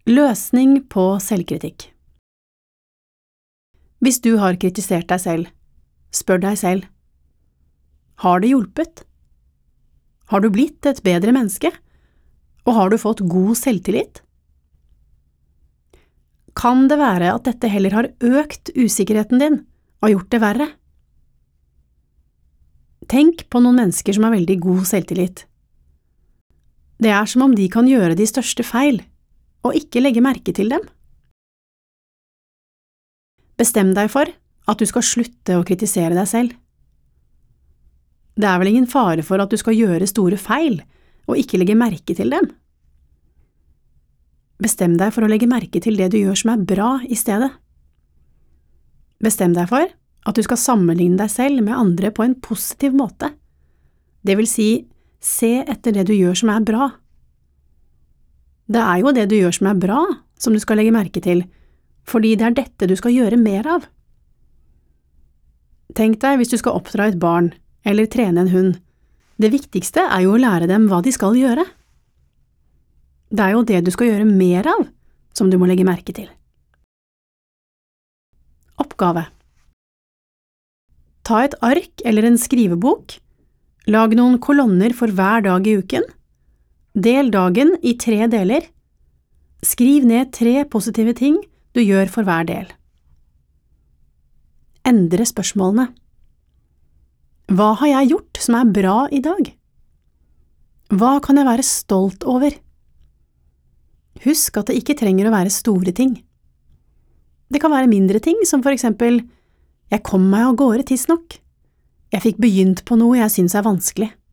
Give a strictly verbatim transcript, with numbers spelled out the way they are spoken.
Løsning på selvkritikk. Hvis du har kritisert deg selv, spør deg selv: har det hjulpet? Har du blitt et bedre menneske? Og har du fått god selvtillit? Kan det være at dette heller har økt usikkerheten din og gjort det verre? Tenk på noen mennesker som har veldig god selvtillit. Det er som om de kan gjøre de største feil, og ikke legge merke til dem. Bestem deg for at du skal slutte å kritisere deg selv. Det er vel ingen fare for at du skal gjøre store feil, og ikke legge merke til dem. Bestem deg for å legge merke til det du gjør som er bra i stedet. Bestem deg for at du skal sammenligne deg selv med andre på en positiv måte. Det vil si, se etter det du gjør som er bra. Det er jo det du gjør som er bra, som du skal legge merke til, fordi det er dette du skal gjøre mer av. Tenk deg hvis du skal oppdra et barn, eller trene en hund. Det viktigste er jo å lære dem hva de skal gjøre. Det er jo det du skal gjøre mer av, som du må legge merke til. Oppgave. Ta et ark eller en skrivebok. Lag noen kolonner for hver dag i uken. Del dagen i tre deler. Skriv ned tre positive ting du gjør for hver del. Endre spørsmålene. Hva har jeg gjort som er bra i dag? Hva kan jeg være stolt over? Husk at det ikke trenger å være store ting. Det kan være mindre ting, som for eksempel: jeg kom meg av gårde tidsnok. Jeg fikk begynt på noe jeg synes er vanskelig.